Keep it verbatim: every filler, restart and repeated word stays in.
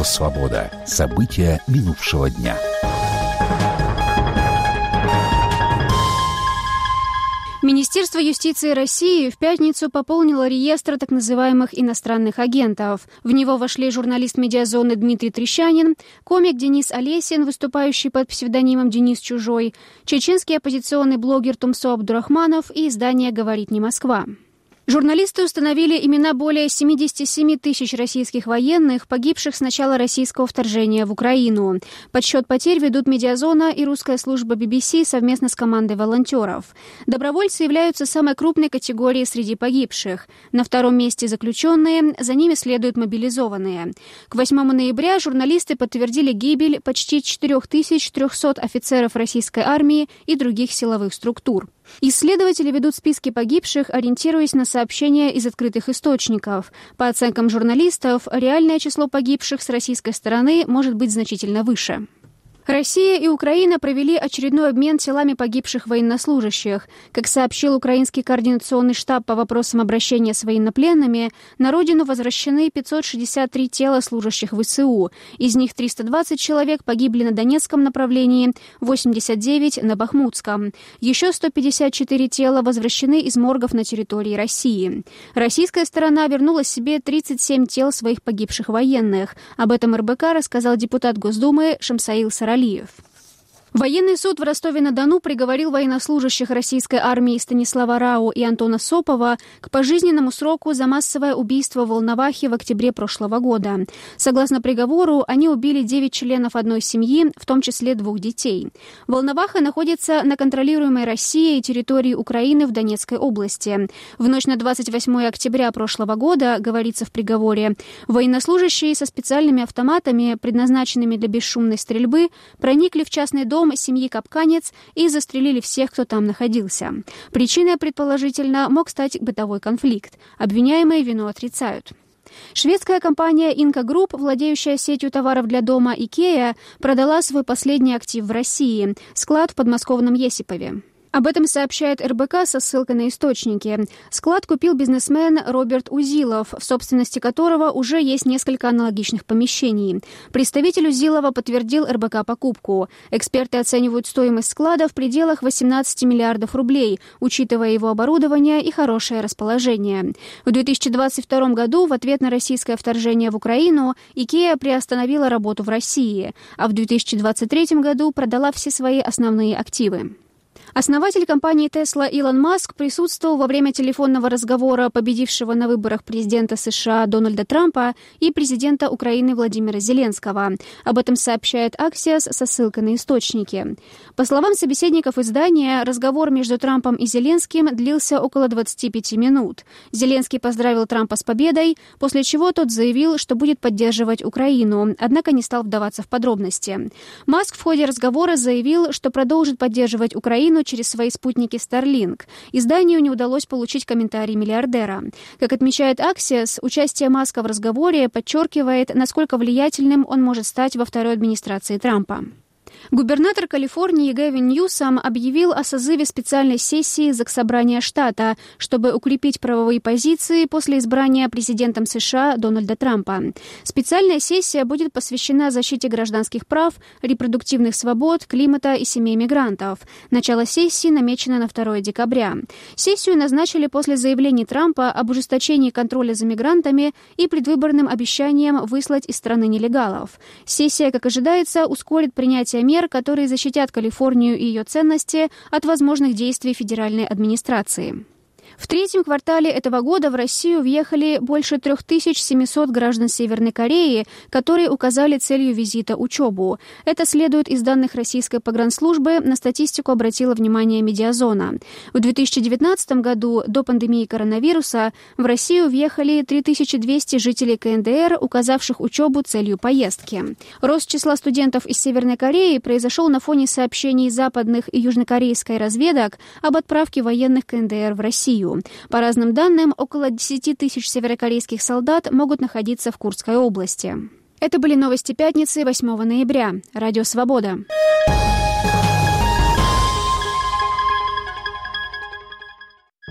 «Свобода». События минувшего дня. Министерство юстиции России в пятницу пополнило реестр так называемых иностранных агентов. В него вошли журналист «Медиазоны» Дмитрий Трещанин, комик Денис Олесин, выступающий под псевдонимом Денис Чужой, чеченский оппозиционный блогер Тумсо Абдурахманов и издание «Говорит не Москва». Журналисты установили имена более семьдесят семь тысяч российских военных, погибших с начала российского вторжения в Украину. Подсчет потерь ведут «Медиазона» и русская служба би би си совместно с командой волонтеров. Добровольцы являются самой крупной категорией среди погибших. На втором месте заключенные, за ними следуют мобилизованные. К восьмому ноября журналисты подтвердили гибель почти четыре тысячи триста офицеров российской армии и других силовых структур. Исследователи ведут списки погибших, ориентируясь на сообщения из открытых источников. По оценкам журналистов, реальное число погибших с российской стороны может быть значительно выше. Россия и Украина провели очередной обмен телами погибших военнослужащих. Как сообщил Украинский координационный штаб по вопросам обращения с военнопленными, на родину возвращены пятьсот шестьдесят три тела служащих ВСУ. Из них триста двадцать человек погибли на Донецком направлении, восемьдесят девять – на Бахмутском. Еще сто пятьдесят четыре тела возвращены из моргов на территории России. Российская сторона вернула себе тридцать семь тел своих погибших военных. Об этом эр бэ ка рассказал депутат Госдумы Шамсаил Саралиев. Военный суд в Ростове-на-Дону приговорил военнослужащих российской армии Станислава Рау и Антона Сопова к пожизненному сроку за массовое убийство в Волновахе в октябре прошлого года. Согласно приговору, они убили девять членов одной семьи, в том числе двух детей. Волноваха находится на контролируемой Россией территории Украины в Донецкой области. В ночь на двадцать восьмое октября прошлого года, говорится в приговоре, военнослужащие со специальными автоматами, предназначенными для бесшумной стрельбы, проникли в частный дом семьи Капканец и застрелили всех, кто там находился. Причиной, предположительно, мог стать бытовой конфликт. Обвиняемые вину отрицают. Шведская компания «Инка Групп», владеющая сетью товаров для дома «Икеа», продала свой последний актив в России – склад в подмосковном Есипове. Об этом сообщает эр бэ ка со ссылкой на источники. Склад купил бизнесмен Роберт Узилов, в собственности которого уже есть несколько аналогичных помещений. Представитель Узилова подтвердил эр бэ ка покупку. Эксперты оценивают стоимость склада в пределах восемнадцати миллиардов рублей, учитывая его оборудование и хорошее расположение. В две тысячи двадцать втором году в ответ на российское вторжение в Украину Икеа приостановила работу в России, а в две тысячи двадцать третьем году продала все свои основные активы. Основатель компании Tesla Илон Маск присутствовал во время телефонного разговора победившего на выборах президента США Дональда Трампа и президента Украины Владимира Зеленского. Об этом сообщает Axios со ссылкой на источники. По словам собеседников издания, разговор между Трампом и Зеленским длился около двадцати пяти минут. Зеленский поздравил Трампа с победой, после чего тот заявил, что будет поддерживать Украину, однако не стал вдаваться в подробности. Маск в ходе разговора заявил, что продолжит поддерживать Украину через свои спутники Starlink. Изданию не удалось получить комментарий миллиардера. Как отмечает Axios, участие Маска в разговоре подчеркивает, насколько влиятельным он может стать во второй администрации Трампа. Губернатор Калифорнии Гэвин Ньюсом объявил о созыве специальной сессии Заксобрания штата, чтобы укрепить правовые позиции после избрания президентом США Дональда Трампа. Специальная сессия будет посвящена защите гражданских прав, репродуктивных свобод, климата и семей мигрантов. Начало сессии намечено на второе декабря. Сессию назначили после заявлений Трампа об ужесточении контроля за мигрантами и предвыборным обещанием выслать из страны нелегалов. Сессия, как ожидается, ускорит принятие мер, которые защитят Калифорнию и ее ценности от возможных действий федеральной администрации. В третьем квартале этого года в Россию въехали больше три тысячи семьсот граждан Северной Кореи, которые указали целью визита учебу. Это следует из данных российской погранслужбы, на статистику обратила внимание «Медиазона». В две тысячи девятнадцатом году, до пандемии коронавируса, в Россию въехали три тысячи двести жителей ка эн дэ эр, указавших учебу целью поездки. Рост числа студентов из Северной Кореи произошел на фоне сообщений западных и южнокорейской разведок об отправке военных ка эн дэ эр в Россию. По разным данным, около десяти тысяч северокорейских солдат могут находиться в Курской области. Это были новости пятницы, восьмого ноября. Радио «Свобода».